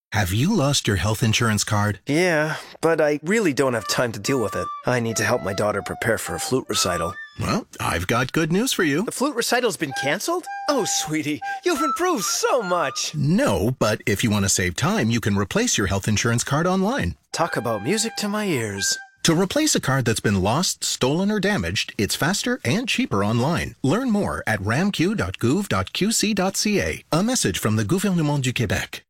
Have you lost your health insurance card? Yeah, but I really don't have time to deal with it. I need to help my daughter prepare for a flute recital. Well, I've got good news for you. The flute recital's been canceled? Oh, sweetie, you've improved so much. No, but if you want to save time, you can replace your health insurance card online. Talk about music to my ears. To replace a card that's been lost, stolen, or damaged, it's faster and cheaper online. Learn more at ramq.gouv.qc.ca. A message from the Gouvernement du Québec.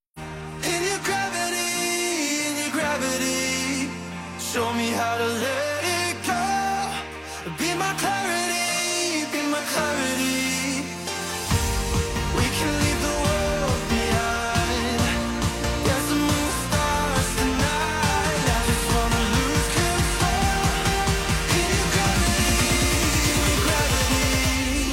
Show me how to let it go. Be my clarity, be my clarity. We can leave the world behind. There's the moon stars tonight. I just wanna lose control. In your gravity,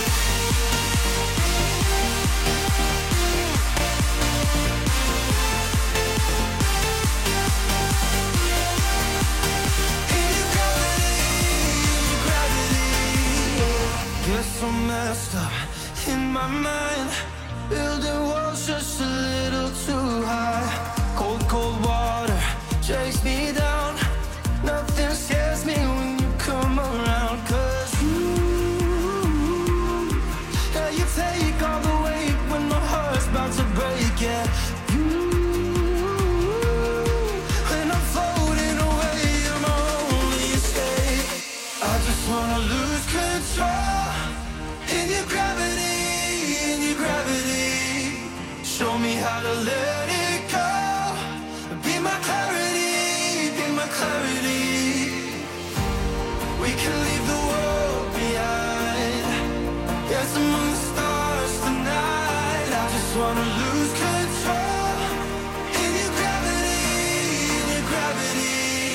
so messed up in my mind. Building walls just a little too high. Cold, cold water chase me down. Nothing scares me when you come around. 'Cause yeah, you take all the weight when my heart's about to break. Yeah, when I'm floating away, you're my only escape. I just wanna lose control. In your gravity, show me how to let it go. Be my clarity, be my clarity. We can leave the world behind. Yes, among the stars tonight. I just wanna lose control. In your gravity.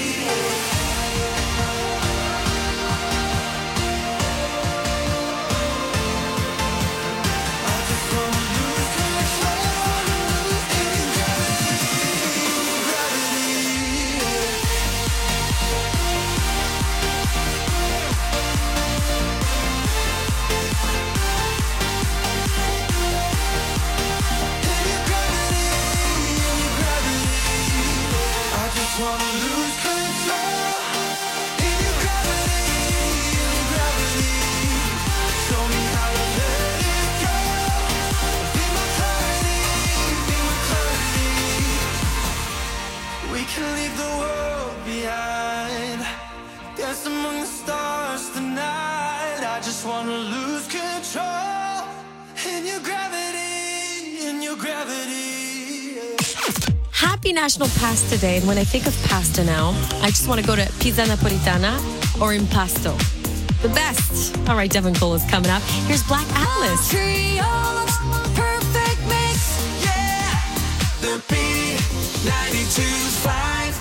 Wanna lose control. In your gravity. Show me how to let it go. Be my clarity. We can leave the world behind. Dance among the stars tonight. I just wanna lose control. In your gravity. Happy National Pasta Day, and when I think of pasta now, I just want to go to Pizza Napolitana or Impasto. The best. All right, Devon Cole is coming up. Here's Black Atlas. Trio's perfect mix, yeah. The B92.5.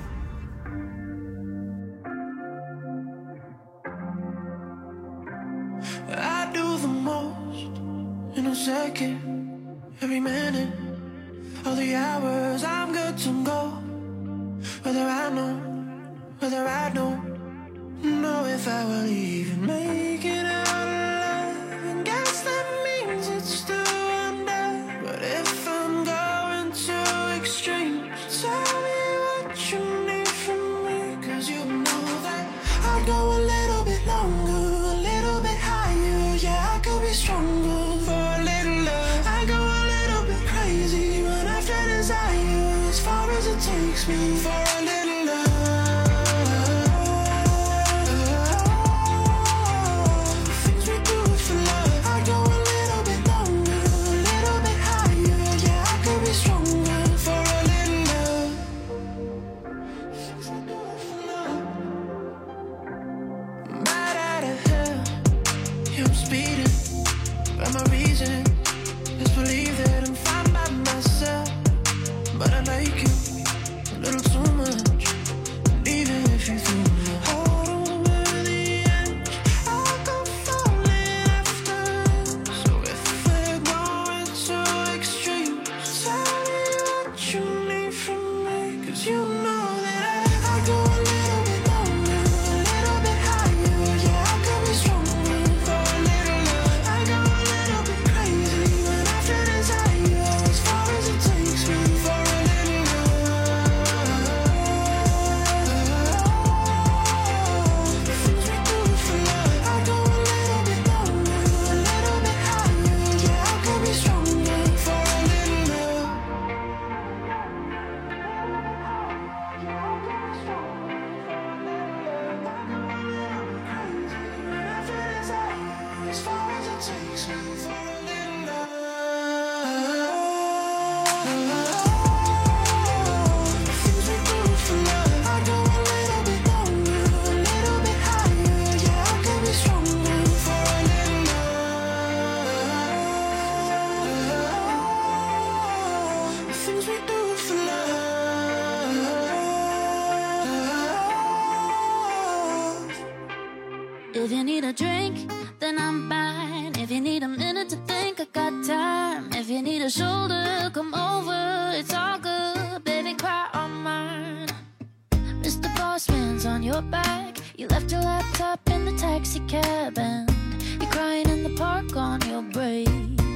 I do the most in a second, every minute. All the hours I'm good to go. Whether I don't know if I will even make it out alive. And guess that means it's still under. But if I'm going too extreme, tell me what you need from me. 'Cause you know that I'd go a little bit longer, a little bit higher. Yeah, I could be stronger for a little love. I go a little bit crazy after desire, as far as it takes me for a little love. Things we do for love. I go a little bit longer, a little bit higher. Yeah, I could be stronger for a little love. Things we do for love. Bad out of hell, yeah, I'm speeding. But my reason is believe that I'm fine by myself. But I like you a little too much. If you need a drink, then I'm fine. If you need a minute to think, I got time. If you need a shoulder, come over. It's all good, baby, cry on mine. Mr. Bossman's on your back. You left your laptop in the taxi cab, and you're crying in the park on your break.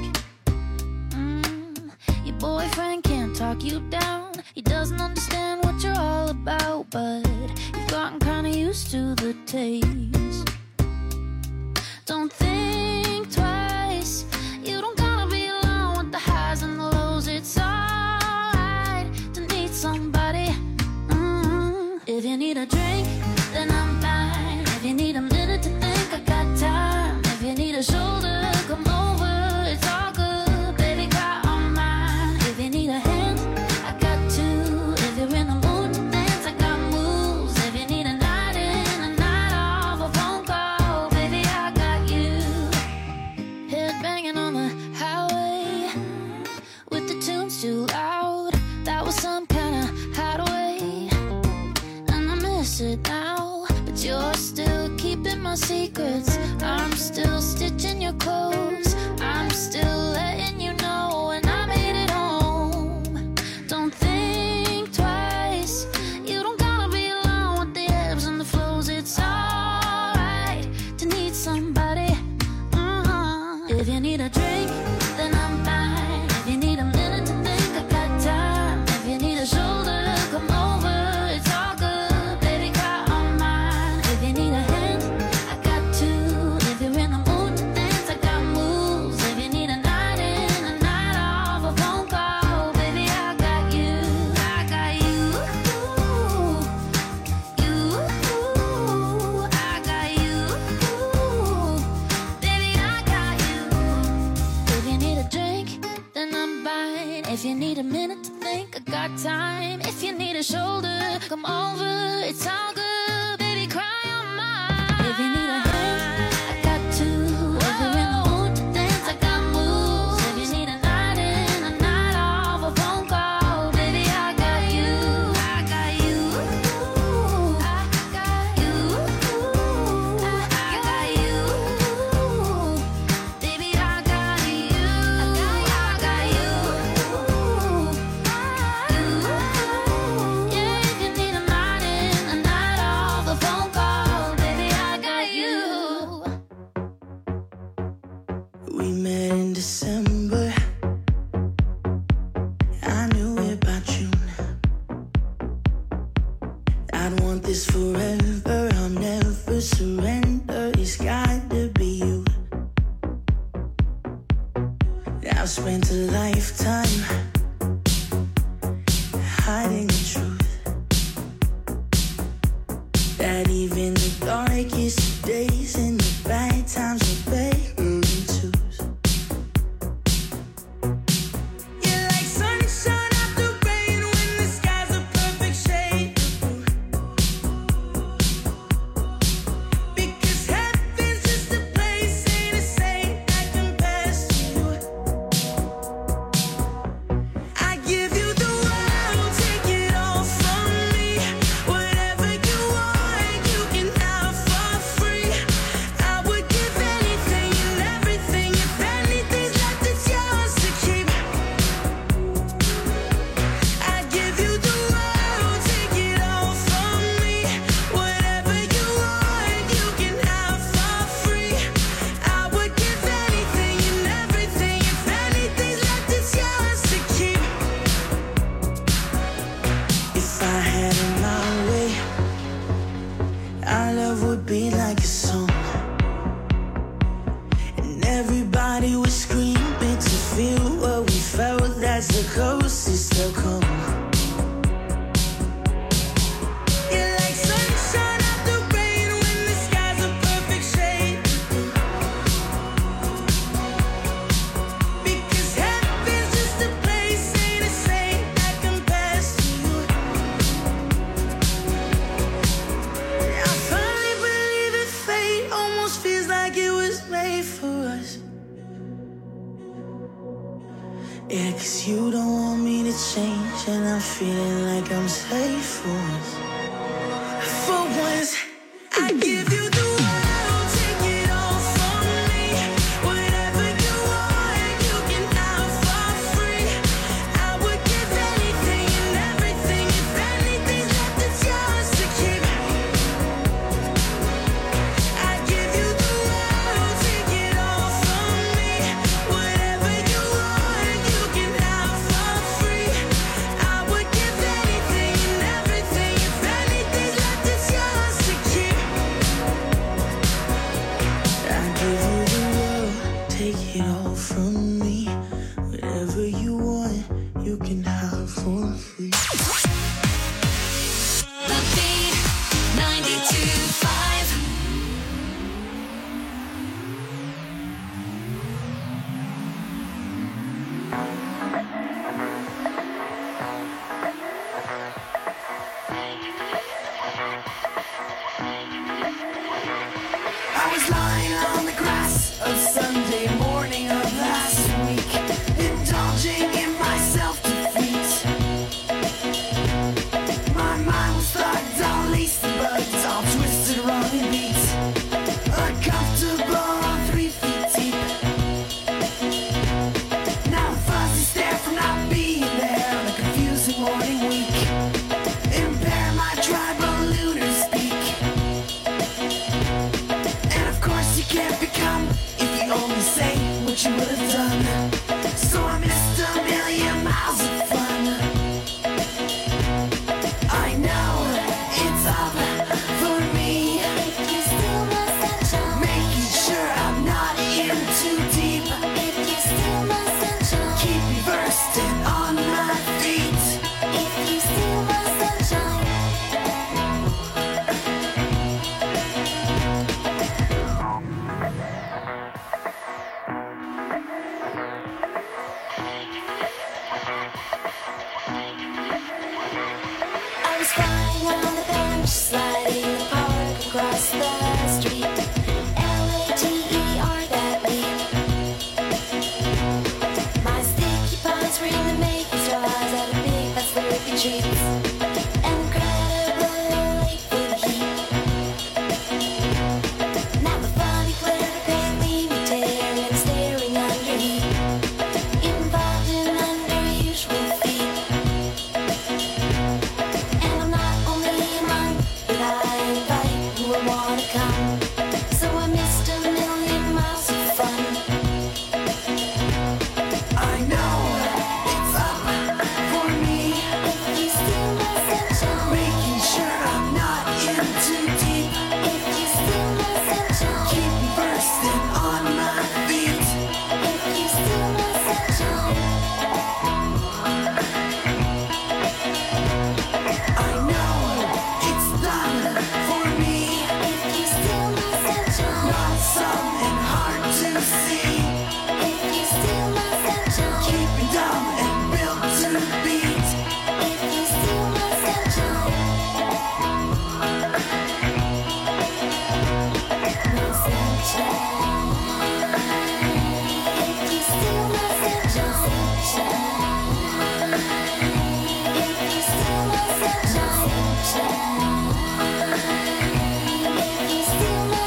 Your boyfriend can't talk you down. He doesn't understand what you're all about, but you've gotten kinda used to the taste. Don't think twice. You don't gotta be alone with the highs and the lows. It's alright to need somebody. If you need a drink, then I'm fine. If you need a minute to think, I got time. If you need a shoulder, come over. It's all good, baby, cry on mine. If you need a hand, I got two. If you're in the mood to dance, I got moves. If you need a night in, a night off, a phone call, baby, I got you. Head banging on the highway with the tunes too loud. That was some kind of hideaway, and I miss it now. But you're still keeping my secrets. I'm still stitching your clothes. I'm still letting you know when I made it home. Don't think twice. You don't gotta be alone with the ebbs and the flows. It's alright to need somebody. If you need a drink, then I'm fine. If you need a minute to think, I got time. If you need a shoulder, come over. It's all good, baby, cry on mine. If you need a hand, I got two. If you're in the mood to dance, I got moves. If you need a night in, a night off, a phone call, baby, I got you. I got you. You. I got you. Baby, I got you. If you need a drink, then I'm fine. If you need a minute to think, I got time. If you need a shoulder, come over. It's all good, baby, cry on mine. If you need a hand, I got two. If you're in the mood to dance, I got moves. If you need a night in, a night off, a phone call, baby, I got you. I got you. I got you. I got you. Baby, I got you. I got you. Yeah, if you need a night in, a night off, a phone call, baby, I got you. We met in December. I knew it by June. I'd want this forever. I'll never surrender. It's got to be you. I've spent a lifetime hiding the truth, that even the darkest days and the bad times are better than twos. You're like sunshine after rain when the sky's a perfect shade of blue. Because heaven's just a place, ain't a saint that compares to you. I give you the world, take it all from me. Whatever you want, you can have for free. I would give anything and everything. If anything's left, it's yours to keep. I give you the world, take it all from me. Whatever you want, you can have for free. I would give anything and everything. If anything's left, it's yours to keep. If I had it my way, our love would be like a song, and everybody would scream it to feel what we felt. That's the closest they'll come. You're like sunshine after rain when the sky's a perfect shade of blue. Because heaven's just a place, ain't a saint that compares to you. I finally believe that fate almost feels like it was made for us. Yeah, 'cause you don't want me to change, and I'm feeling like I'm safe for once. For once, I give you the world. you can have for free. The Beat 92.5. I was lying on the grass of Sunday morning of last week, indulging in my self-defeat. My mind was fogged, all lacy bugs, all twisted around and beat. Uncomfortable, 3 feet deep. Now I'm fuzzy stare from not being there on a confusing morning week. Impair my tribal lunar speak. And of course you can't become if you only say what you would have done. So I missed a million miles of fun. I know it's up for me, If you steal my sunshine, making sure I'm not in too deep. if you steal my sunshine, Keep me versed and on my feet. if you steal my sunshine. I was flying on the bench, sliding the park across the street. Later that week. My sticky palms were in the making straws at a big fat slurpy treats. Incredible late for the heat. Now the funny clear pain leave me tearing and staring under heat. Involved in unusual feet. And I'm not only a monk, but I invite who will wanna come. So I missed a million miles of fun. I know it's up for me, If you steal my sunshine, making sure I'm not in too deep. if you steal my sunshine, Keep me versed and on my feet. if you steal my sunshine, I know it's done for me. if you steal my sunshine, Not some and hard to see. if you steal my sunshine, Keep me dumb and built to beat. if you steal my sunshine, my sunshine, if you steal my sunshine, if you steal my sunshine, if you steal my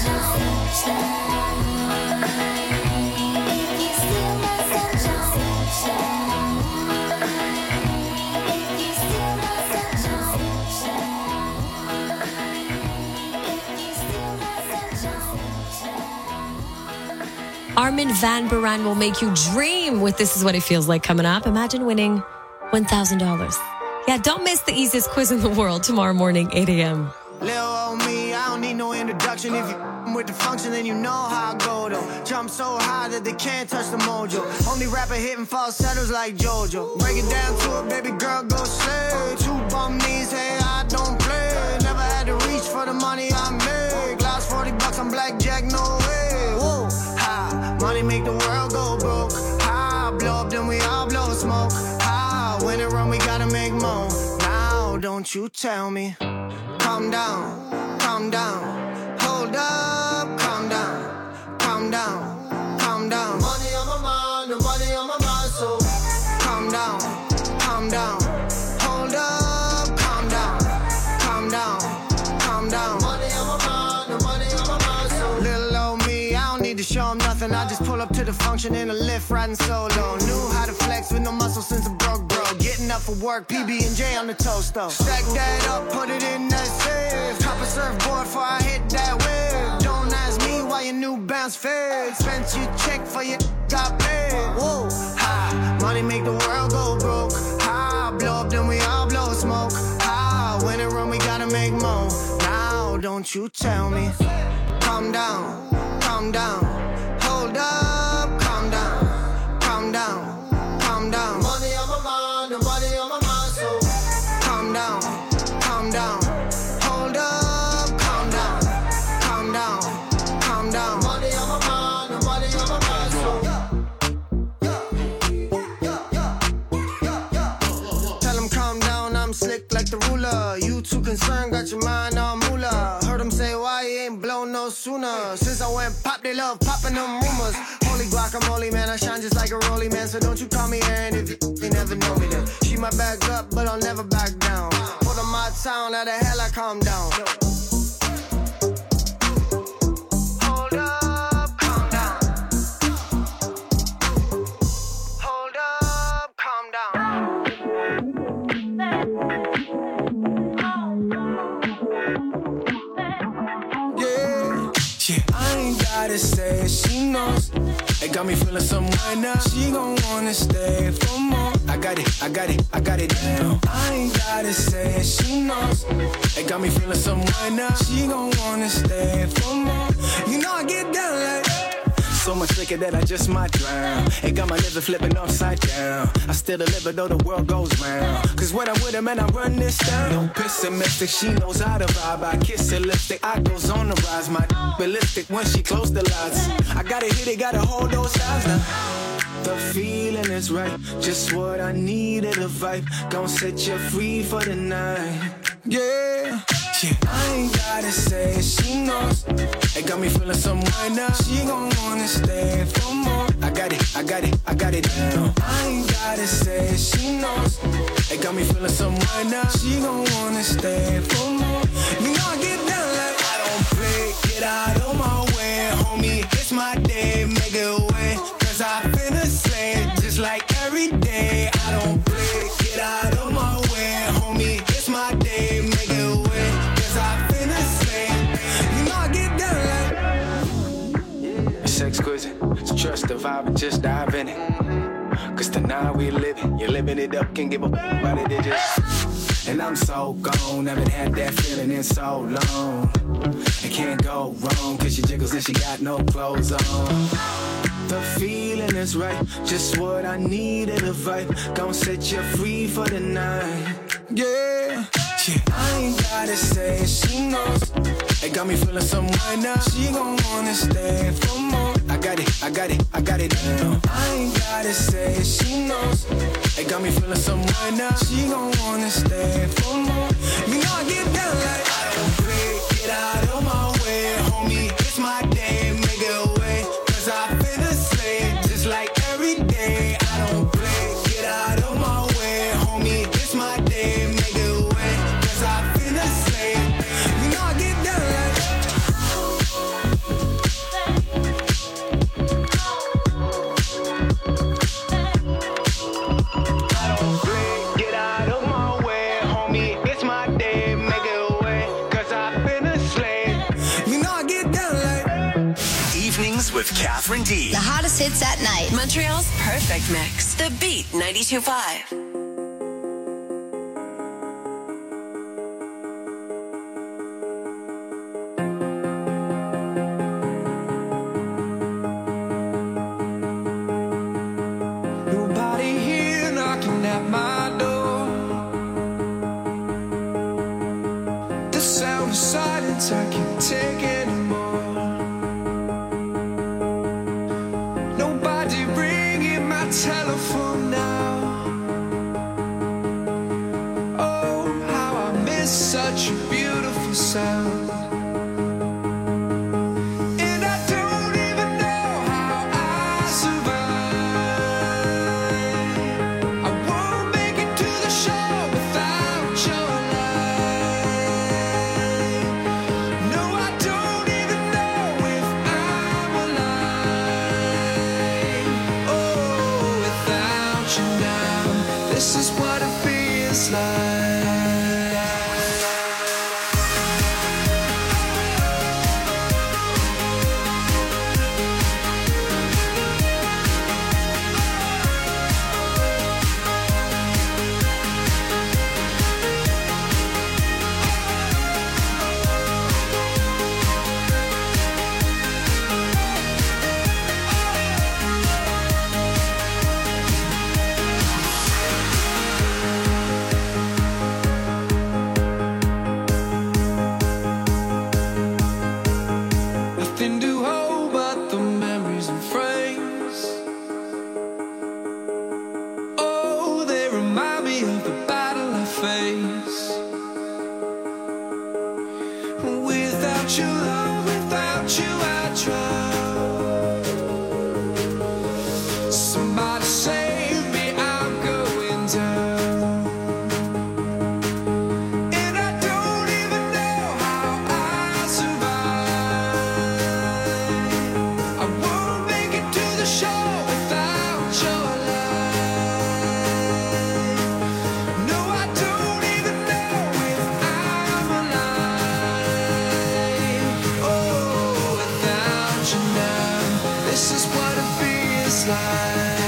sunshine, if you steal my sunshine, if you steal my Armin van Buuren will make you dream with This Is What It Feels Like coming up. Imagine winning $1,000. Yeah, don't miss the easiest quiz in the world tomorrow morning, 8 a.m. Little old me, I don't need no introduction. If you with the function, then you know how I go though. Jump so high that they can't touch the mojo. Only rapper hitting falsettos like JoJo. Break it down to it, baby girl, go slay. 2 bum knees, hey, I don't play. Never had to reach for the money I make. Last $40 on blackjack, no way. Whoa, ha, money make the world go broke. Ha, blow up, then we all blow smoke. Ha, when it run, we gotta make more. Now, don't you tell me. Calm down, hold up, calm down, calm down, calm down. Money on my mind, the money on my mind, so calm down, hold up, calm down, calm down, calm down. Money on my mind, the money on my mind, so little old me, I don't need to show 'em nothing. I just pull up to the function in a lift, riding solo. Knew how to flex with no muscle since a broke bro. Getting up for work, PB&J on the toast though. Stack that up, put it in that safe. Top a surfboard before I hit that wave. Don't ask me why your new bounce fade. Spent your check for your got paid. Whoa, ha, money make the world go broke. Ha, blow up then we all blow smoke. Ha, when it run we gotta make more. Now don't you tell me. Calm down, hold up, calm down, calm down, calm down. Money on my mind. mind, nobody on my mind, so calm down, calm down. Hold up, calm down, calm down, calm down. Nobody on my mind, nobody on my mind, so tell him calm down, I'm slick like the ruler. You too concerned, got your mind on moolah. Heard him say why he ain't blown no sooner. Since I went pop, they love popping them rumors. Holy guacamole, man, I shine just like a rollie, man. So don't you call me Aaron if you never know me then. She might back up, but I'll never back down. Put on my town, how the hell I calm down. Hold up, calm down. Hold up, calm down. Yeah, I ain't gotta say it, she knows. It got me feeling some way now. She gon' wanna stay for more. I got it, I got it, I got it down. I ain't gotta say it, she knows. It got me feeling some way now. She gon' wanna stay for more. You know I get down like so much liquor that I just might drown. It got my liver flipping upside down. I still deliver though the world goes round. Cause when I'm with her, man, I run this down. No pessimistic, she knows how to vibe. I kiss her lipstick, I goes on the rise. My ballistic when she close the lights. I gotta hit it, gotta hold those eyes now. The feeling is right, just what I needed, a vibe. Gon' set you free for the night. Yeah, I ain't gotta say it, she knows. It got me feeling some way now. She gon' wanna stay for more. I got it, I got it, I got it down. I ain't gotta say it, she knows. It got me feeling some way now. She gon' wanna stay for more. You know I get down like I don't play. Get out of my way, homie. It's my day, make it away. Cause I finna slay just like every day. I don't play. Get out of my way, homie. It's my day, make it away. Cause I finna slay. You know I get down like it's exquisite. So trust the vibe and just dive in it. Cause tonight we living. You're living it up, can't give a fuck about it, it just. And I'm so gone, haven't had that feeling in so long. It can't go wrong, cause she jiggles and she got no clothes on. The feeling is right, just what I needed, a vibe. Gon' set you free for the night. Yeah, I ain't gotta say it, she knows. It got me feeling some way now. She gon' wanna stay for more. I got it, I got it, I got it down. I ain't gotta say it, she knows. It got me feeling some way now. She gon' wanna stay for more. You know I get down like I don't play. Get out of my way, homie. It's my day, make it away. Cause I finna slay just like every day. I don't play. Get out of my way, homie. It's my day, make it away. Cause I finna slay. You know I get down like I don't play. Get out of my way, homie. It's my day, make it away. Cause I finna slay. You know I get down like Evenings with Catherine D. The hottest hits at night. Montreal's perfect mix. The Beat 92.5. nobody here knocking at my door. The sound of silence I can't take anymore. Nobody ringing my telephone now. Oh, how I miss such a beautiful sound. And I don't even know how I survive. I won't make it to the show without your light. No, I don't even know if I'm alive. Oh, without you now, this is what it feels like. drown. Somebody save me, I'm going down. And I don't even know how I survive. I won't make it to the shore without your light. No, I don't even know if I'm alive. Oh, without you now, this is what it feels like.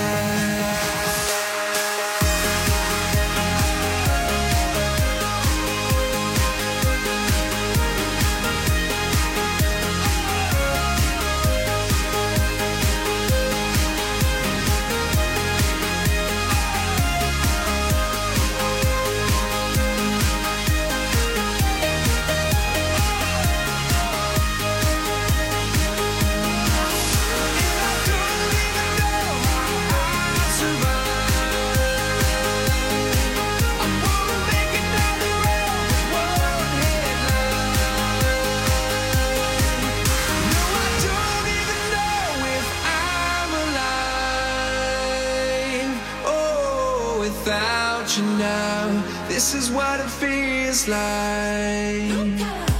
Without you now, this is what it feels like.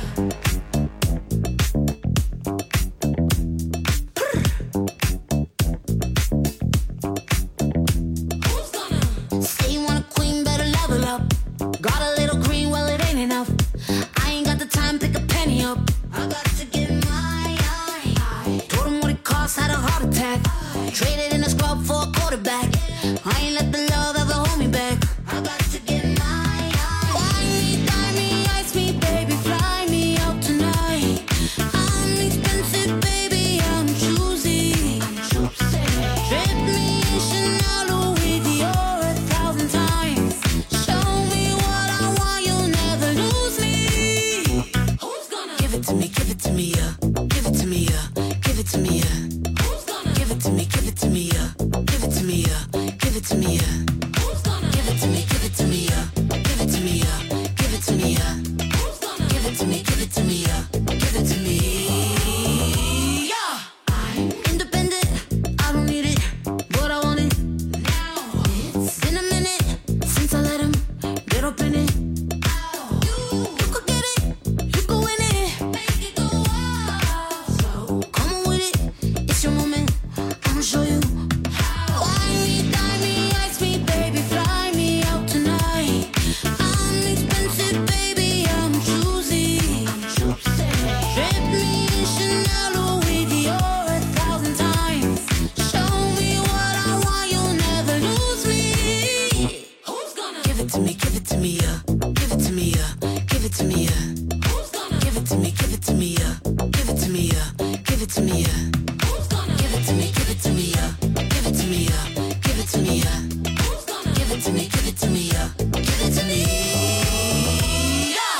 Say you want a queen, better level up. Got a little green, well it ain't enough. I ain't got the time, pick a penny up. I got to get my eye. Told him what it cost, had a heart attack. Traded in a scrub for a quarterback. I ain't let the love ever hold me back. I got to get my eye. Wine me, dine me, ice me, baby, fly me out tonight. I'm expensive, baby, I'm choosy. Trip me in Chanel, Louis Dior 1,000 times. Show me what I want, you'll never lose me. Who's gonna give it to me, yeah. Give it to me, yeah. Give it to me, yeah. Who's gonna give it to me, yeah. Give it to me, yeah. Give it to me, yeah. Who's gonna give it to me, yeah. Give it to me, yeah. Give it to me, yeah. Who's gonna give it to me, yeah. Give it to me, yeah. I'm independent, I don't need it, but I want it now. It's been a minute since I let him get up in it. You could get it, you could win it, make it go wild. So come on with it, it's your moment, I'ma show you. Wine me, dine me, ice me, baby, fly me out tonight. I'm expensive, baby, I'm choosy. Trip me in Chanel, Louis Dior 1,000 times. Show me what I want, you'll never lose me. Who's gonna give it to me, yeah. Give it to me, yeah. Give it to me, yeah. Who's gonna give it to me, yeah. Give it to me, yeah. Give it to me, yeah. Who's gonna give it to me, yeah. Give it to me, yeah. Give it to me, yeah. Who's gonna give it to me, yeah. Give it to me, yeah.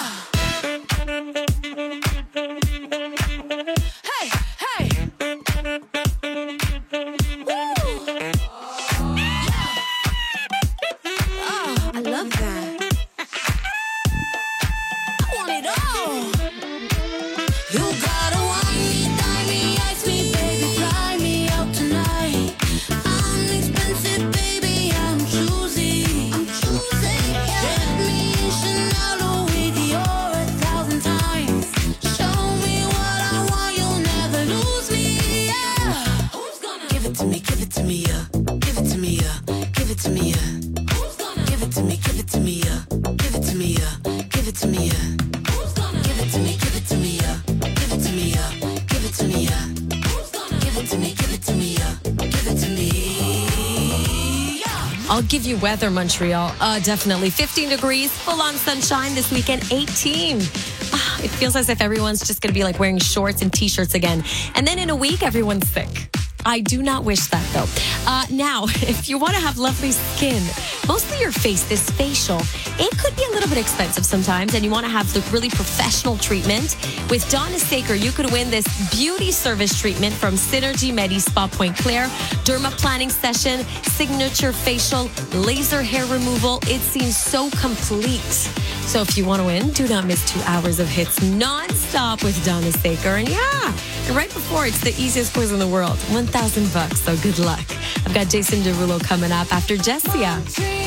Hey, hey. Woo. Yeah. Oh, I love that. I want it all. You gotta wine me, dine me, ice me, baby, fly me out tonight. I'm expensive, baby, I'm choosy. Trip me in Chanel, Louis Dior 1,000 times. Show me what I want, you'll never lose me. Yeah. Who's gonna give it to me, yeah. Give it to me, yeah. Give it to me, yeah. Who's gonna give it to me, yeah. Give it to me, yeah. Give it to me, yeah. Who's gonna give it to me, yeah. Give it to me, yeah. Give it to me, yeah. Give it to me, yeah. Who's gonna give it to me, yeah. Give it to me, yeah. I'll give you weather, Montreal. Definitely 15 degrees, full on sunshine this weekend, 18. It feels as if everyone's just going to be like wearing shorts and t-shirts again. And then in a week, everyone's sick. I do not wish that though. Now, if you want to have lovely skin, mostly your face, this facial, it could be a little bit expensive sometimes, and you want to have the really professional treatment. With Donna Saker, you could win this beauty service treatment from Synergy Medi Spa Point Claire, derma planning session, signature facial, laser hair removal. It seems so complete. So if you want to win, do not miss 2 hours of hits non-stop with Donna Saker. And and right before, it's the easiest quiz in the world, $1,000. So good luck. I've got Jason Derulo coming up after Jessia.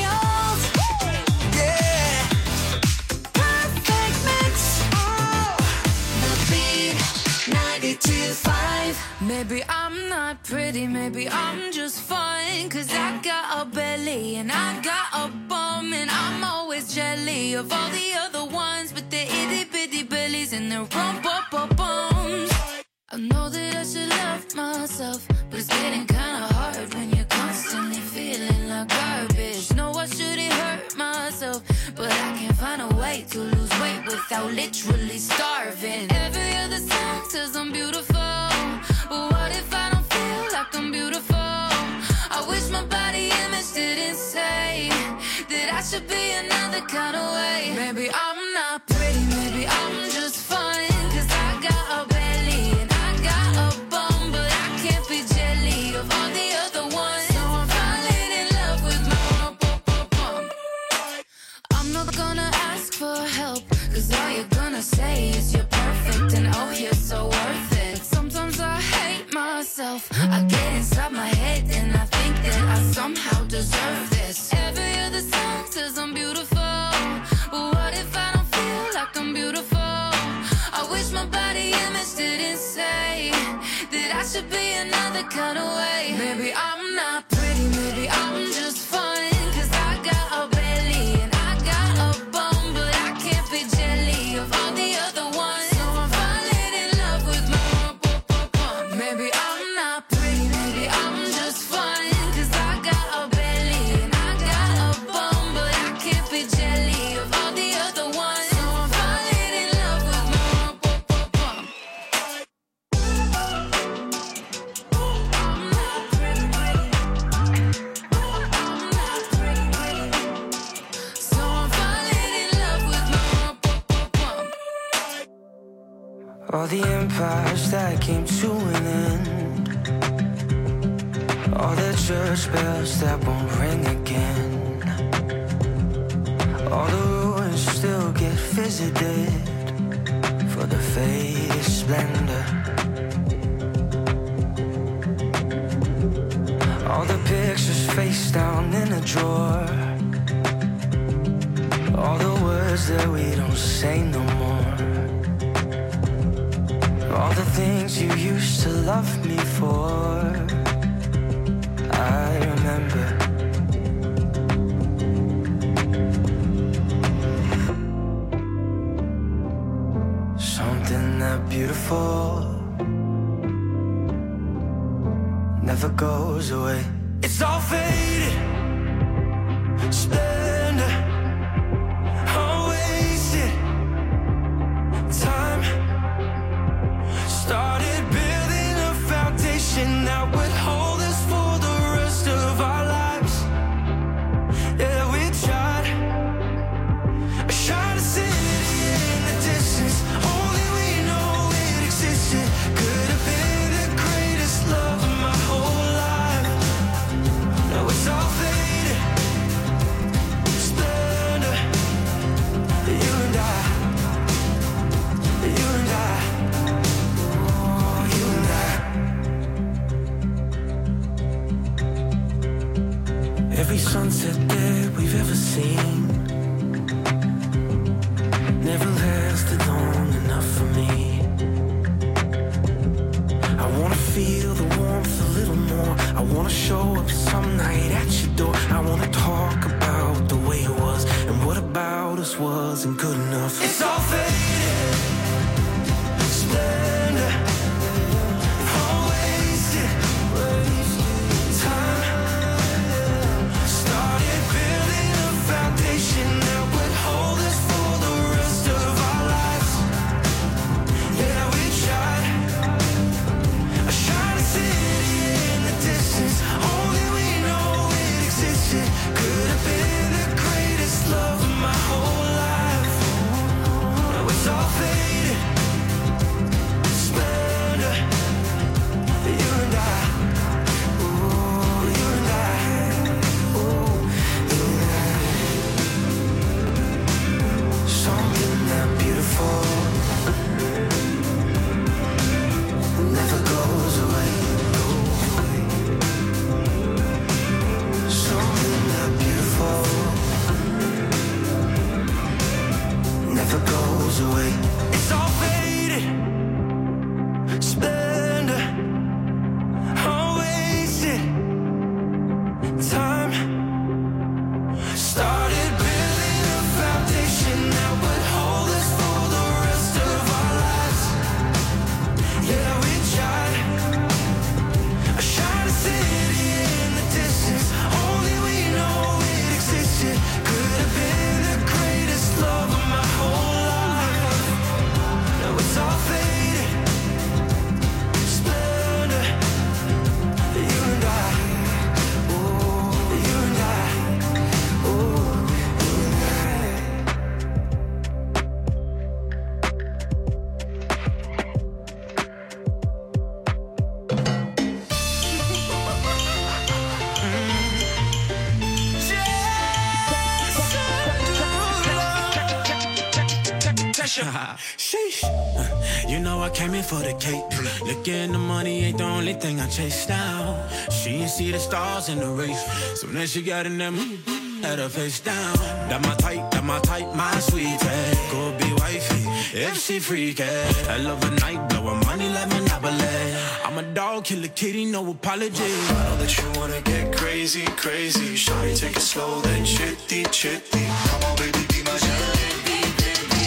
Maybe I'm not pretty, maybe I'm just fine, 'cause I got a belly and I got a bum, and I'm always jelly of all the other ones with their itty bitty bellies and their rump-up-bums. I know that I should love myself, but it's getting kinda hard when you're constantly feeling like garbage. No, I shouldn't hurt myself, but I can't find a way to lose weight without literally starving. Every other song says I'm beautiful, but what if I don't feel like I'm beautiful? I wish my body image didn't say that I should be another kind of way. Maybe I'm not pretty, maybe I'm just fine, 'cause I got a belly and I got a bum, but I can't be jelly of all the other ones. So I'm falling in love with my bum. I'm not gonna ask for help, 'cause all you're gonna say is you're perfect and oh, you're so worth it. Sometimes I hate myself, I get inside my head and I think that I somehow deserve this. Every other song says I'm beautiful, but what if I don't feel like I'm beautiful? I wish my body image didn't say that I should be another kind of way. Maybe I'm not pretty, maybe I'm just fine, 'cause I got a belly and I got a bum, but I can't be jelly of all the other ones. So I'm falling in love with my bum. Maybe I'm not pretty, maybe I'm just fine, 'cause I got a belly and I got a bum, but I can't be jelly of all the other ones. So I'm falling in love with my bum. I'm not pretty, I'm not pretty, so I'm falling in love with my bum. All the empires that came to an end, all the church bells that won't ring again, all the ruins still get visited for the faded splendor. All the pictures face down in a drawer, all the words that we don't say no more, all the things you used to love me for. I remember. Something that beautiful never goes away. It's all faded, splendor, unwasted time. Started building a foundation that would hold us for the rest of our lives. Yeah, we tried. A shining city in the distance, only we know it existed. Could have been the greatest love of my whole life. Now it's all faded, splendor. You and I, you and I. Every sunset that we've ever seen never lasted long enough for me. I wanna feel the warmth a little more. I wanna show up some night at your door. I wanna talk about the way it was and what about us wasn't good enough. It's all faded, splendor, all wasted time. Started building a foundation that would hold us for the rest of our lives. Yeah, we tried. A shining city in the distance, only we know it existed. Could have been the greatest love of my whole life. Now it's all Sheesh. You know I came in for the cake. Looking the money ain't the only thing I chase now. She ain't see the stars in the race. Soon as she got in that mood, had her face down. That my type, my sweetie. Go be wifey, if she freaky. I love a night, blow her money like Monopoly. I'm a dog, kill a kitty, no apology. I know that you wanna get crazy, crazy. Shawty, take it slow, then chitty, chitty. Come on, baby, be my jalebi, baby.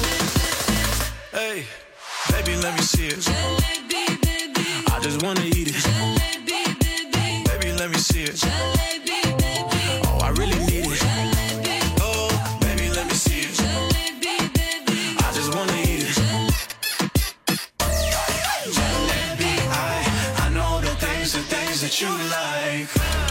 Hey, baby, let me see it. Jalebi, baby. I just wanna eat it. Jalebi, baby. Baby, let me see it. Jalebi, baby. Oh, I really need it. Jalebi. Oh, baby, let me see it. Jalebi, baby. I just wanna eat it. Jalebi, I know the things that you like.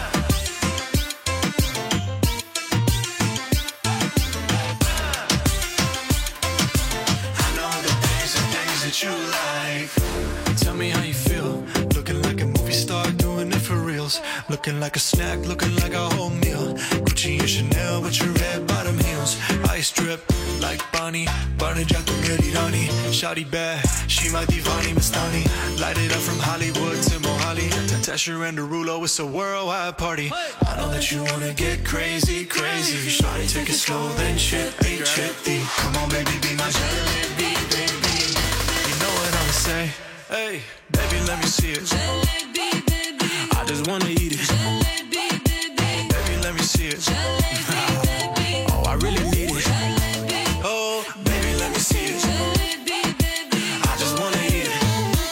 That you like. Tell me how you feel. Looking like a movie star, doing it for reals. Looking like a snack, looking like a whole meal. Gucci and Chanel with your red bottom heels. Ice drip like Bonnie. Barney Jack Rani. Shawty bad, she my divani Mastani. Light it up from Hollywood to Mohali. Tesher and Derulo, it's a worldwide party. I know that you wanna get crazy, crazy. Shawty, take it slow, then chitty, chitty. Come on, baby, be my jalebi, baby. Say, hey, baby, let me see it. Jalebi, baby. I just wanna eat it. Jalebi, baby. Baby, let me see it. Jalebi, oh, I really need it. Jalebi. Oh, baby, let me see it. Jalebi, baby. I just wanna eat it.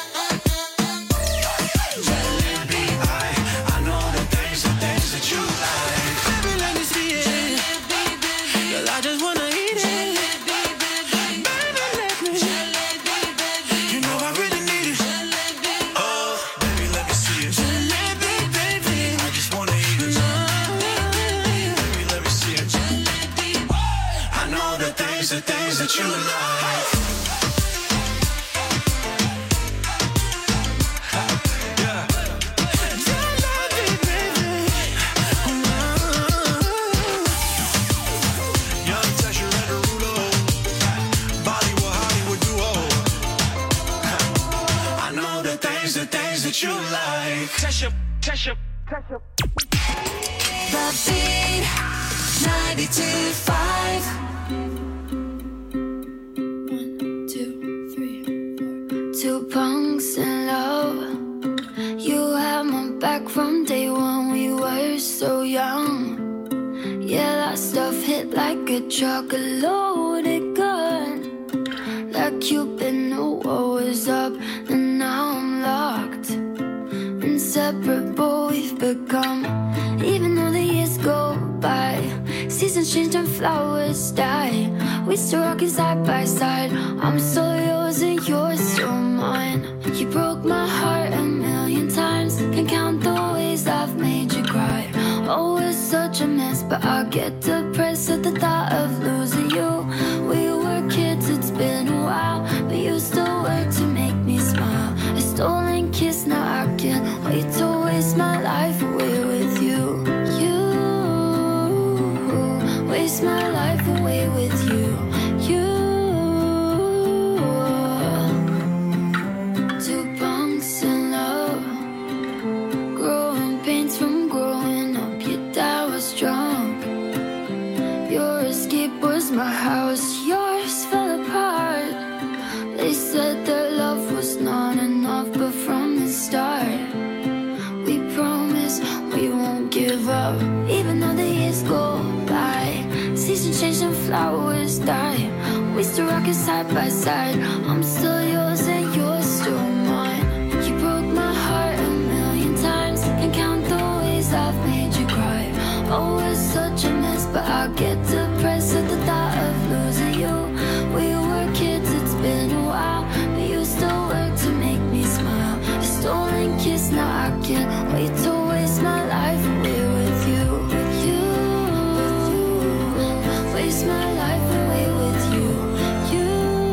Jalebi, I know the things that you like. Baby, let me see it. Jalebi, baby. Girl, I just wanna eat it. Jalebi, baby. Baby, let me. Jalebi, baby. You know I really need it. Jalebi. Oh, baby, let me see it. Jalebi, baby. I just wanna eat it. Baby, let me see it. Jalebi. I know the things that you like. That you like. Tesha. The Beat 92.5. 1, 2, 3, 4. 2 punks in love. You had my back from day one. We were so young. Yeah, that stuff hit like a truck, a loaded gun. Like Cupid knew what was up, and now I'm locked. Inseparable we've become. Even though the years go by, seasons change and flowers die, we still rockin' side by side. I'm still yours and you're still mine. You broke my heart a million times. Can't count the ways I've made you cry. Oh, it's such a mess, but I get depressed at the thought of losing you. We were kids, it's been a while, but you still work to make me smile. A stolen kiss, now I can't wait to waste my life away with you. You waste my life away with you. You. 2 punks in love, growing pains from growing up. Your dad was drunk. Your escape was my house. Yours fell apart. They said that love was not enough, but from the start, we promise we won't give up. Even though the years go by, seasons change and flowers die, we still rockin' side by side. I'm still yours and you're still mine. You broke my heart a million times. Can't count the ways I've made you cry. Oh, it's such a mess, but I get depressed at the thought of losing you. We were kids, it's been a while, but you still work to make me smile. A stolen kiss, now I can't wait to waste my life away with you. You waste my life away with you. You.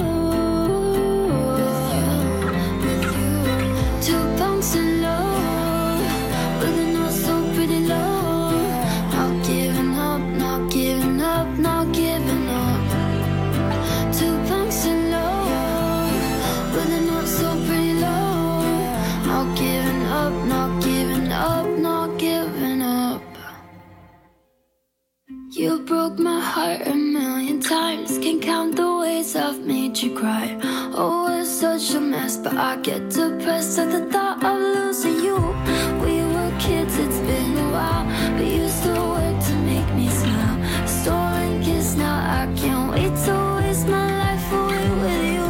2 punks in love, with a note so pretty low. Not giving up, not giving up, not giving up. 2 punks in my heart a million times. Can't count the ways I've made you cry. Oh, it's such a mess, but I get depressed at the thought of losing you. We were kids, it's been a while, but you still work to make me smile. A stolen kiss, now I can't wait to waste my life away with you.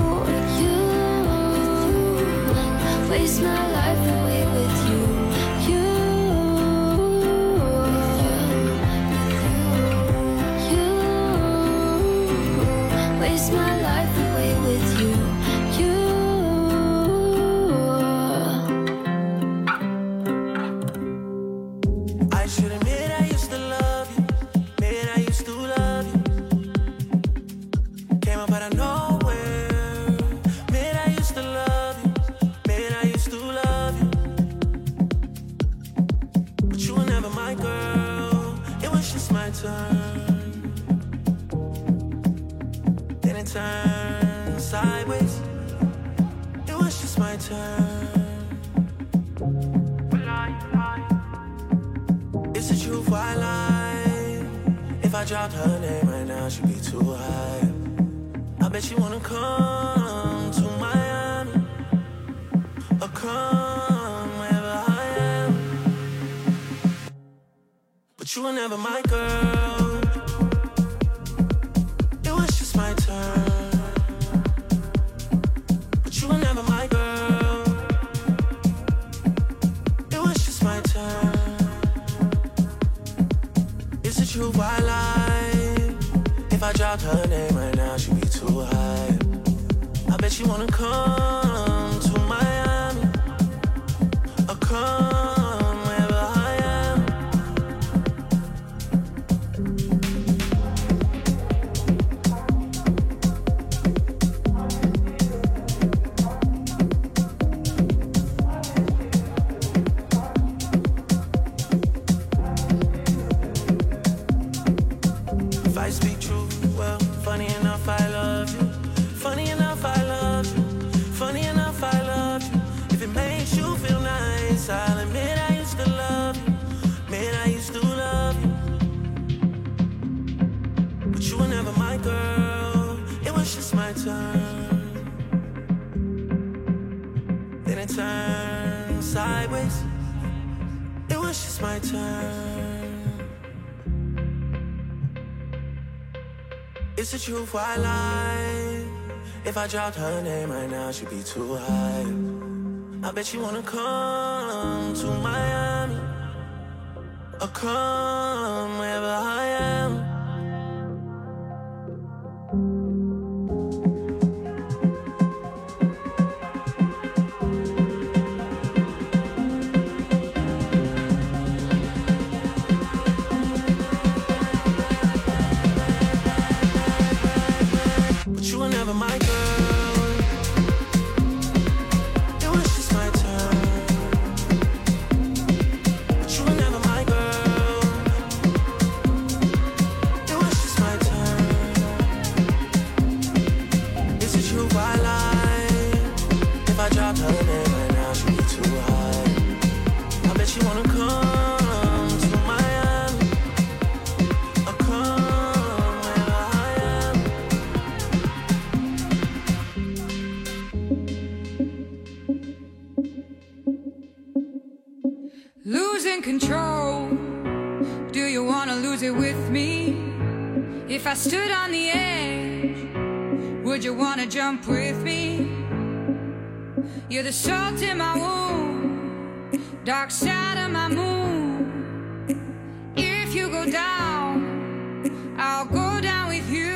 Waste my life away with you. Waste my life away with you. I should admit I used to love you. Admit I used to love you. Came up out of nowhere. Admit I used to love you. Admit I used to love you. But you were never my girl. It was just my turn. Then it turned sideways. It was just my turn. It's the truth, why lie? If I dropped her name right now, she'd be too high. I bet you wanna come to Miami, or come wherever I am. But you were never my girl. It was just my turn. But you were never my girl. It was just my turn. It's the truth, why lie? If I dropped her name right now, she'd be too high. I bet you wanna come to Miami, or come wherever I am. If I speak truth, well, funny enough, I love you. Funny enough, I love you. Funny enough, I love you. If it makes you feel nice, I'll admit I used to love you. Admit I used to love you. But you were never my girl. It was just my turn. Then it turned sideways. It was just my turn. It's the truth, why lie? If I dropped her name right now, she'd be too high. I bet you wanna come to Miami, or come wherever I am. But you were never my girl. It was just my turn. But you were never my girl. It was just my turn. It's the truth, why lie? If I dropped her name right now, she'd be too high. I bet you wanna come to Miami, or come wherever I am. Losing control. Do you wanna lose it with me? If I stood on the edge, would you wanna jump with me? You're the salt in my wound, dark side of my moon. If you go down, I'll go down with you.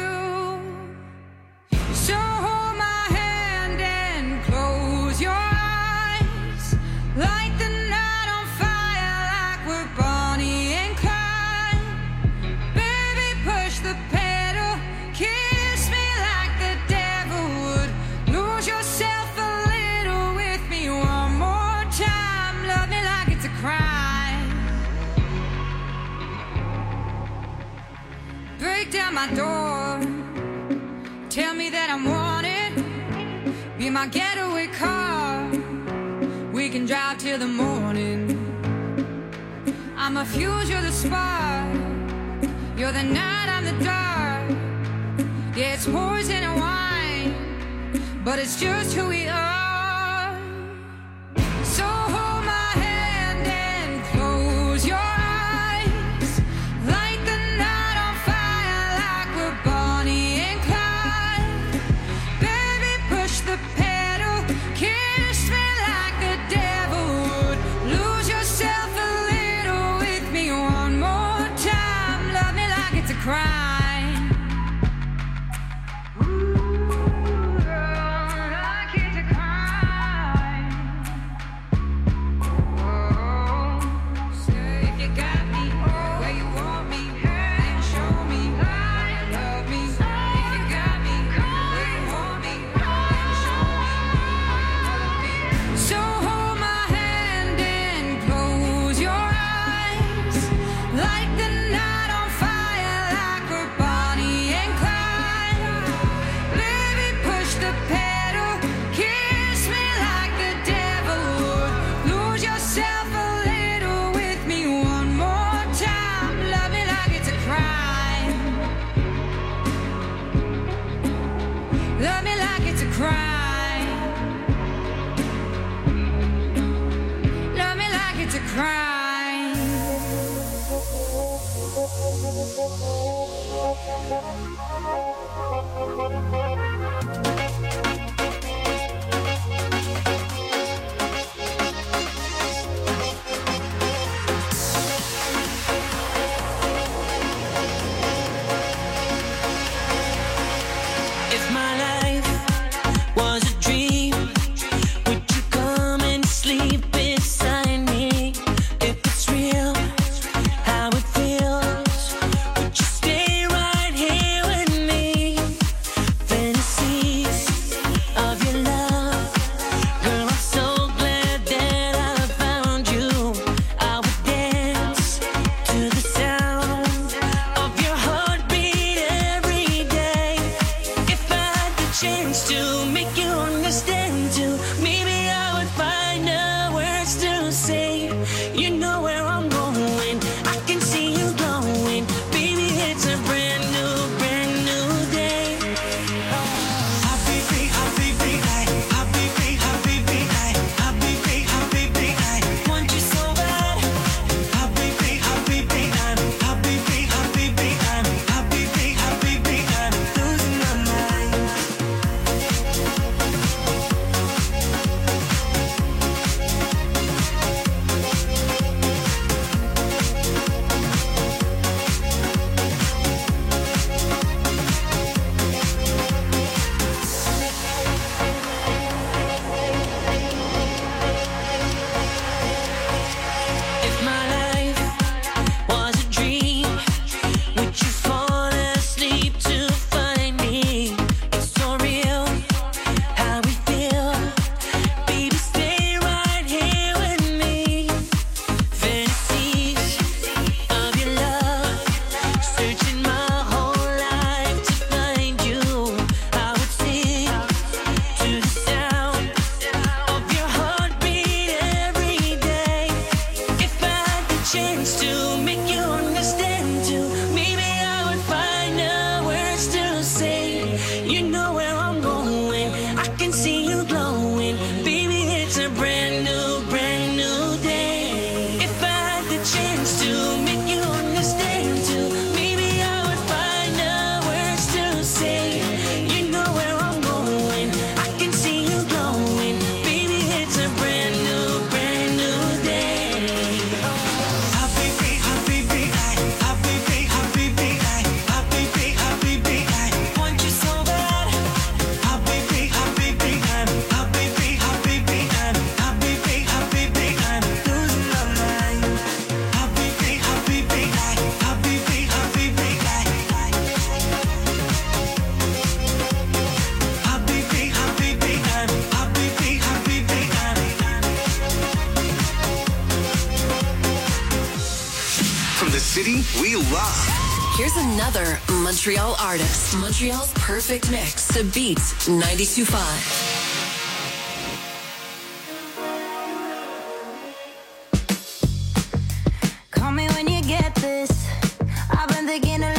So hold my hand and close your eyes. Light the night on fire like we're Bonnie and Clyde. Baby, push the pedal, kiss me like the devil would. Lose yourself a little with me one more time. Love me like it's a crime. Break down my door, tell me that I'm wanted. Be my getaway car, we can drive till the morning. I'm a fuse, you're the spark. You're the night, I'm the dark. Yeah, it's poison and wine, but it's just who we are. So hold my hand and close your eyes. Light the night on fire like we're Bonnie and Clyde. Baby, push the pedal, kiss me like the devil would. Lose yourself a little with me one more time. Love me like it's a crime. If my life was a dream, would you come and sleep beside me? If it's real, how it feels, would you stay right here with me? Fantasies of your love, girl, I'm so glad that I found you. I would dance to the sound of your heartbeat every day. If I had the chance to make you understand too, maybe I would find the words to say. You know where I'm going, I can see you glowing. Baby, it's a brand new day. Habibi, habibi, habibi, habibi, habibi, habibi, I want you so bad. Habibi, habibi, habibi, habibi, habibi, habibi, I'm losing my mind. If my life was a dream, would you fall asleep to find me? It's so real, how we feel. Baby, stay right here with me. Fantasies of your love, searching my whole life to find you. I would sing to the sound of your heartbeat every day. If I had the chance to make you understand too, maybe I would find the words to say. You know where I'm going, I can see you glowing. Baby, it's a brand new day. If I had the chance to make you understand too, maybe I would find the words to say. You know where I'm going, I can see you glowing. Baby, it's a brand new day. Habibi, habibi, habibi, habibi, habibi, habibi, I want you so bad. Habibi, habibi, habibi, habibi, habibi, habibi, I'm losing my mind. Habibi, habibi, habibi, habibi, habibi, habibi, habibi, From the city we love. Here's another Montreal artist. Montreal's perfect mix. The Beat 92.5. Call me when you get this. I've been thinking a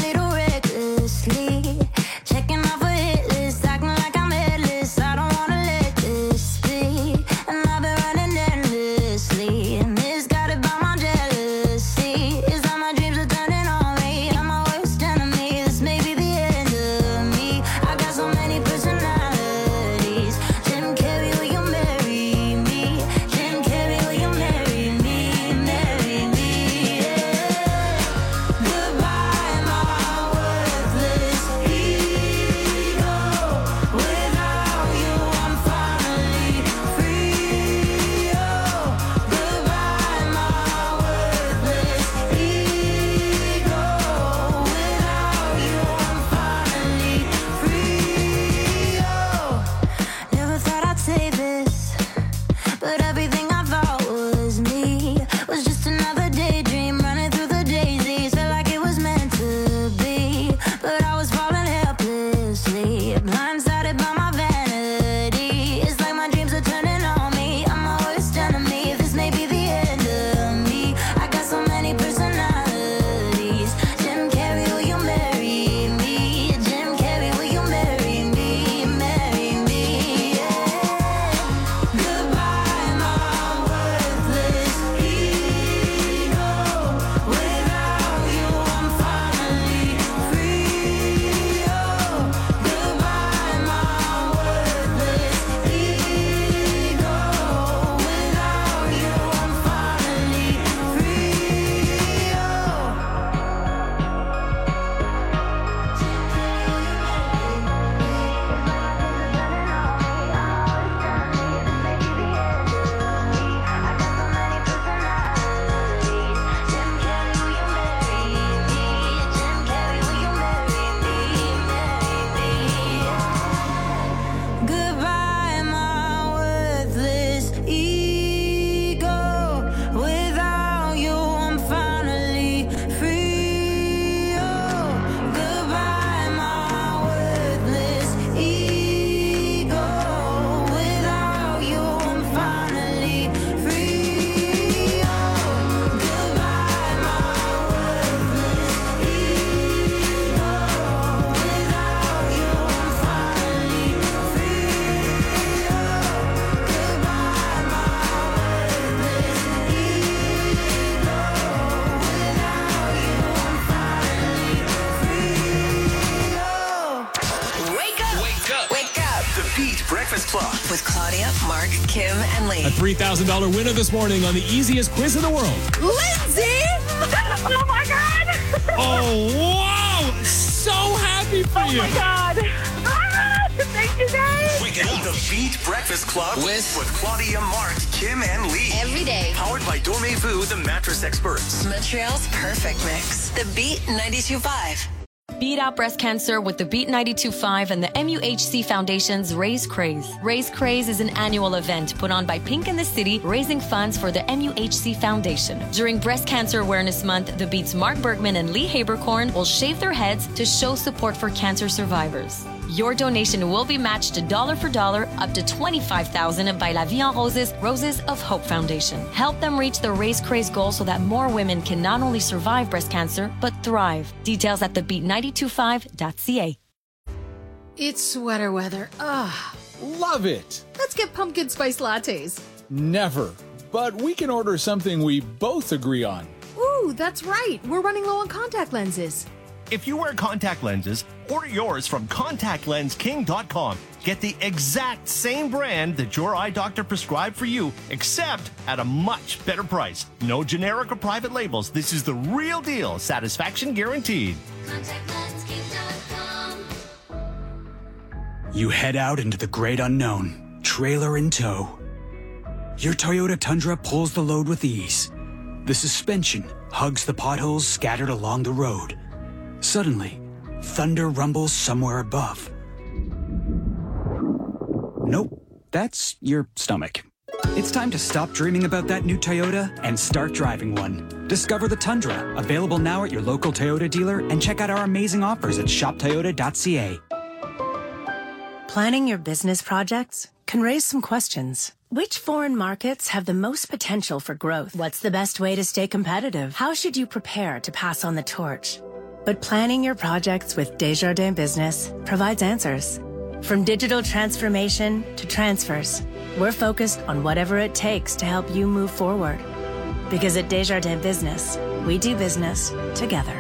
Club. With Claudia, Mark, Kim, and Lee. A $3,000 winner this morning on the easiest quiz in the world. Lindsay! Oh my God! Oh, wow! So happy for you. Oh my God! Thank you guys! Wake up the Beat Breakfast Club with Claudia, Mark, Kim, and Lee. Every day. Powered by Dormez-vous, the mattress experts. Montreal's perfect mix. The Beat 92.5. Beat out breast cancer with the Beat 92.5 and the MUHC Foundation's Raise Craze. Raise Craze is an annual event put on by Pink in the City, raising funds for the MUHC Foundation. During Breast Cancer Awareness Month, the Beat's Mark Bergman and Lee Habercorn will shave their heads to show support for cancer survivors. Your donation will be matched dollar for dollar up to $25,000 by La Vie en Roses Roses of Hope Foundation. Help them reach the Raise Craze goal so that more women can not only survive breast cancer, but thrive. Details at thebeat925.ca. It's sweater weather. Love it. Let's get pumpkin spice lattes. Never. But we can order something we both agree on. Ooh, that's right. We're running low on contact lenses. If you wear contact lenses, order yours from ContactLensKing.com. Get the exact same brand that your eye doctor prescribed for you, except at a much better price. No generic or private labels. This is the real deal. Satisfaction guaranteed. You head out into the great unknown, trailer in tow. Your Toyota Tundra pulls the load with ease. The suspension hugs the potholes scattered along the road. Suddenly, thunder rumbles somewhere above. Nope, that's your stomach. It's time to stop dreaming about that new Toyota and start driving one. Discover the Tundra, available now at your local Toyota dealer, and check out our amazing offers at shoptoyota.ca. Planning your business projects can raise some questions. Which foreign markets have the most potential for growth? What's the best way to stay competitive? How should you prepare to pass on the torch? But planning your projects with Desjardins Business provides answers. From digital transformation to transfers, we're focused on whatever it takes to help you move forward. Because at Desjardins Business, we do business together.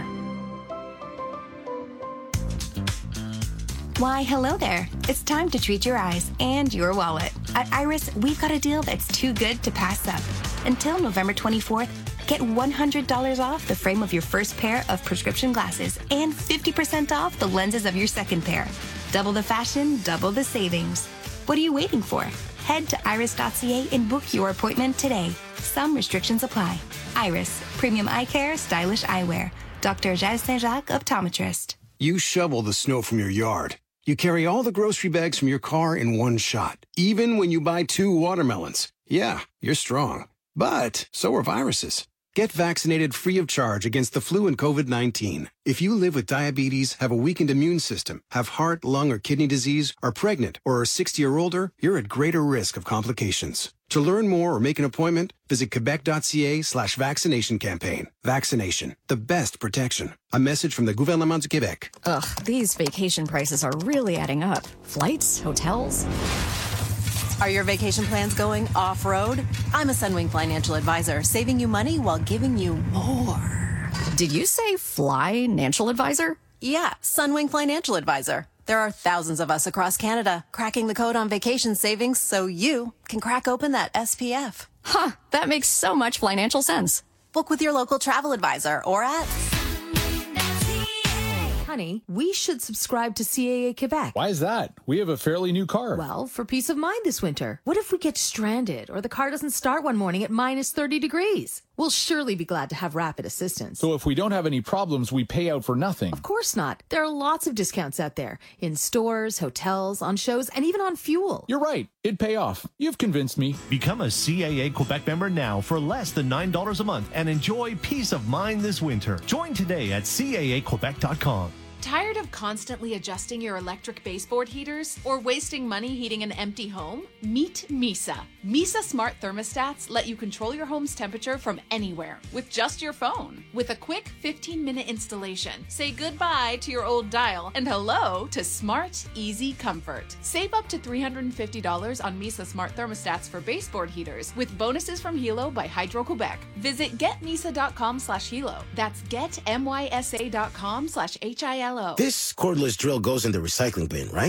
Why, hello there. It's time to treat your eyes and your wallet. At Iris, we've got a deal that's too good to pass up. Until November 24th, get $100 off the frame of your first pair of prescription glasses and 50% off the lenses of your second pair. Double the fashion, double the savings. What are you waiting for? Head to iris.ca and book your appointment today. Some restrictions apply. Iris, premium eye care, stylish eyewear. Dr. Jazz Saint-Jacques, optometrist. You shovel the snow from your yard. You carry all the grocery bags from your car in one shot, even when you buy 2 watermelons. Yeah, you're strong. But so are viruses. Get vaccinated free of charge against the flu and COVID-19. If you live with diabetes, have a weakened immune system, have heart, lung, or kidney disease, are pregnant, or are 60 or older, you're at greater risk of complications. To learn more or make an appointment, visit quebec.ca/vaccination campaign. Vaccination, the best protection. A message from the Gouvernement du Québec. Ugh, these vacation prices are really adding up. Flights, hotels. Are your vacation plans going off-road? I'm a Sunwing financial advisor, saving you money while giving you more. Did you say financial advisor? Yeah, Sunwing financial advisor. There are thousands of us across Canada cracking the code on vacation savings so you can crack open that SPF. Huh, that makes so much financial sense. Book with your local travel advisor or at... Honey, we should subscribe to CAA Quebec. Why is that? We have a fairly new car. Well, for peace of mind this winter. What if we get stranded or the car doesn't start one morning at minus 30 degrees? We'll surely be glad to have rapid assistance. So if we don't have any problems, we pay out for nothing. Of course not. There are lots of discounts out there. In stores, hotels, on shows, and even on fuel. You're right. It'd pay off. You've convinced me. Become a CAA Quebec member now for less than $9 a month and enjoy peace of mind this winter. Join today at CAAQuebec.com. Tired of constantly adjusting your electric baseboard heaters or wasting money heating an empty home? Meet Misa. Misa smart thermostats let you control your home's temperature from anywhere with just your phone. With a quick 15-minute installation, say goodbye to your old dial and hello to smart, easy comfort. Save up to $350 on Misa smart thermostats for baseboard heaters with bonuses from Hilo by Hydro-Quebec. Visit getmisa.com/Hilo. That's getmysa.com/HILO. This cordless drill goes in the recycling bin, right?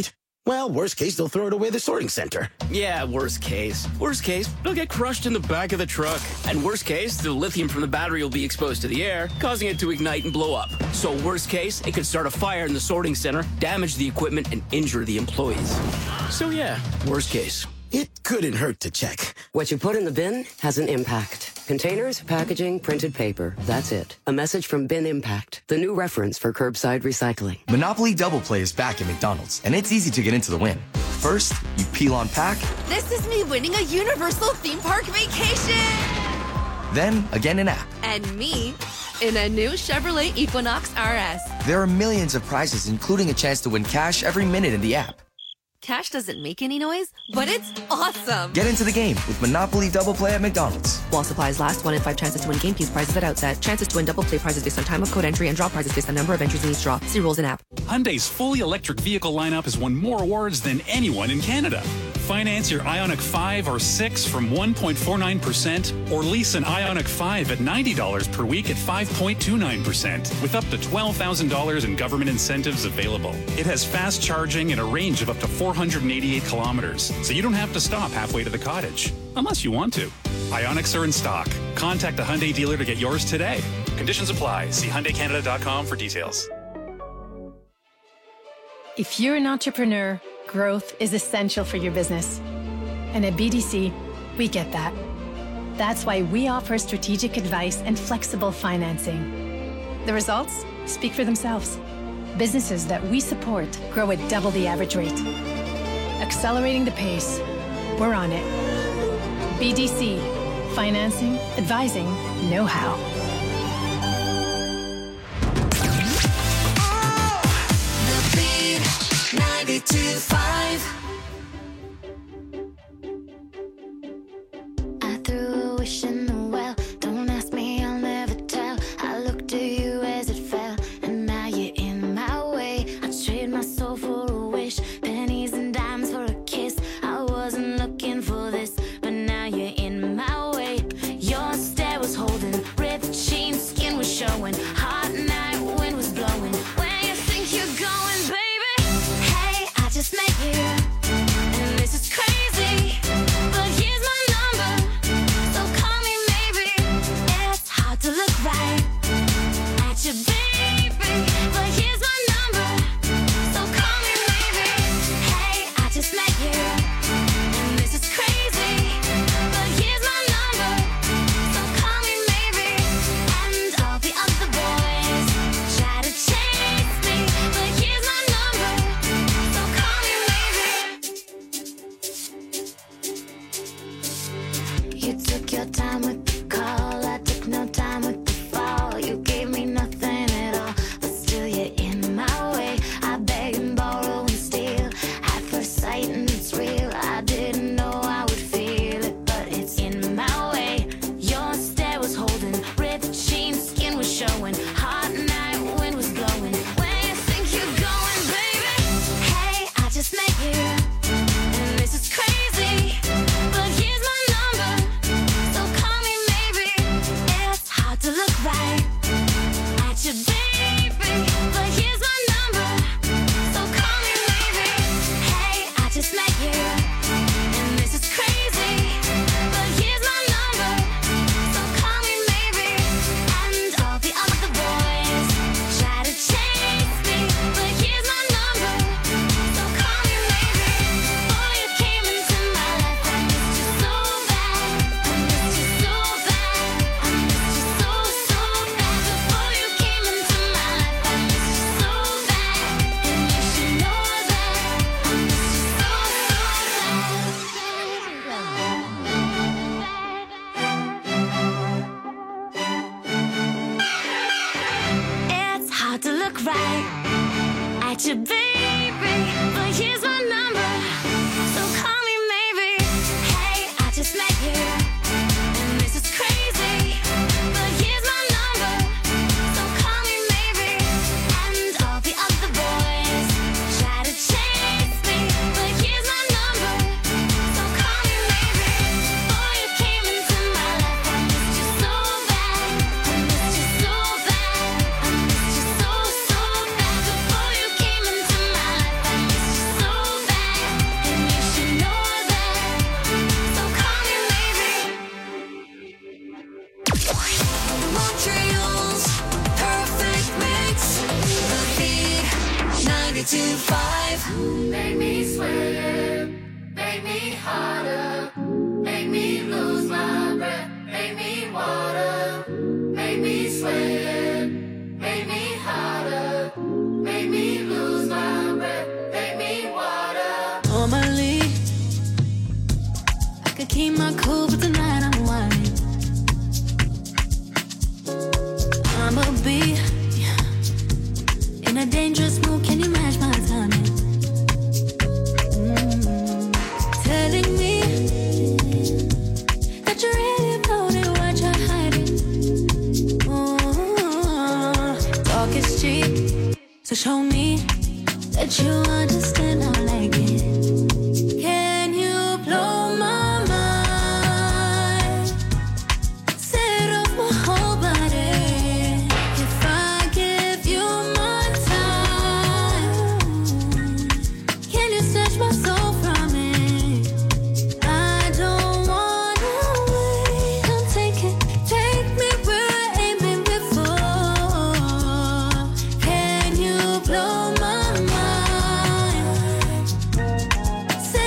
Well, worst case, they'll throw it away the sorting center. Yeah, worst case. Worst case, it'll get crushed in the back of the truck. And worst case, the lithium from the battery will be exposed to the air, causing it to ignite and blow up. So worst case, it could start a fire in the sorting center, damage the equipment, and injure the employees. So yeah, worst case. It couldn't hurt to check. What you put in the bin has an impact. Containers, packaging, printed paper. That's it. A message from Bin Impact, the new reference for curbside recycling. Monopoly Double Play is back at McDonald's, and it's easy to get into the win. First, you peel on pack. This is me winning a Universal theme park vacation. Then, again in app. And me in a new Chevrolet Equinox RS. There are millions of prizes, including a chance to win cash every minute in the app. Cash doesn't make any noise, but it's awesome. Get into the game with Monopoly Double Play at McDonald's. While supplies last, 1 in 5 chances to win game piece prizes at outset. Chances to win double play prizes based on time of code entry and draw prizes based on number of entries in each draw. See rules in app. Hyundai's fully electric vehicle lineup has won more awards than anyone in Canada. Finance your Ioniq 5 or 6 from 1.49% or lease an Ioniq 5 at $90 per week at 5.29% with up to $12,000 in government incentives available. It has fast charging and a range of up to 488 kilometers, so you don't have to stop halfway to the cottage, unless you want to. Ioniqs are in stock. Contact a Hyundai dealer to get yours today. Conditions apply. See HyundaiCanada.com for details. If you're an entrepreneur, growth is essential for your business. And at BDC, we get that. That's why we offer strategic advice and flexible financing. The results speak for themselves. Businesses that we support grow at double the average rate. Accelerating the pace, we're on it. BDC, financing, advising, know-how. The Beat 92.5. I threw a wish in the well. Don't ask me, I'll never tell. I looked at you as it fell, and now you're in my way. I trade my soul for a wish, pennies and dimes for a kiss. I wasn't looking for this, but now you're in my way. Your stare was holding, ripped jeans, skin was showing. Hot night, wind was blowing. Where you think you're going, baby? Hey, I just met you, and this is crazy. But here's my number, so call me maybe. It's hard to look right at you, baby. But here's my number, so call me maybe. Hey, I just met you, and this is crazy. But here's my number, so call me maybe. And all the other boys try to chase me, but here's my number, so call me maybe. You took your time with the call, I took no time with the fall. You gave me nothing at all, but still you're in my way. I beg and borrow and steal at first sight, and it's real. I didn't know I would feel it, but it's in my way. Your stare was holding, ripped jeans, skin was showing. Hot night, wind was blowing. Where you think you're going, baby? Hey, I just met you, and this is crazy. But here's my number, so call me maybe. It's hard to look right at you, baby. But here's my number, so call me maybe. Hey, I just met you, and this is crazy. But here's my number, so call me maybe. And all the other boys try to chase me, but here's my number, so call me maybe. Before you came into my life, I missed you so bad. I missed you so bad. I missed you so, so bad. Before you came into my life, I missed you so bad. And you should know that I missed you so, It's hard to look right at you, baby. But here's my number, so call me maybe. Hey, I just met you, and this is crazy. But here's my number, so call me maybe. And all the other boys try to chase me, but here's my number, so call me maybe. Before you came into my life, I missed you so bad. I missed you so bad. I missed you so, so bad. Before you came into my life, I missed 5. Make me sweat, make me harder, make me lose my breath, make me water, make me sweat.